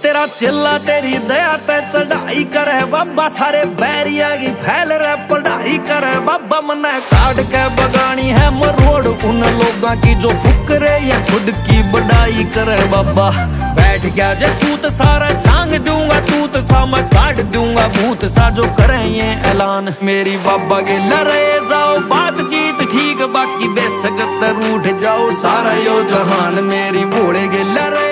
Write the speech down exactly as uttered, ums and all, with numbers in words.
तेरा चिल्ला तेरी दया ते चढ़ाई करे बाबा, सारे बैरिया की फैल रे पढ़ाई करे बाबा। मने काट के बगानी है मरोड़ उन लोगों की जो फुकरे या खुद की बढ़ाई करे बाबा। बैठ गया जे सूत सारा झांग दूंगा तूत सा, मैं काट दूंगा भूत सा जो करे ये ऐलान। मेरी बाबा के लड़े जाओ बातचीत ठीक, बाकी बेसकत रूठ जाओ सारा यो जहान। मेरी भोले के लड़े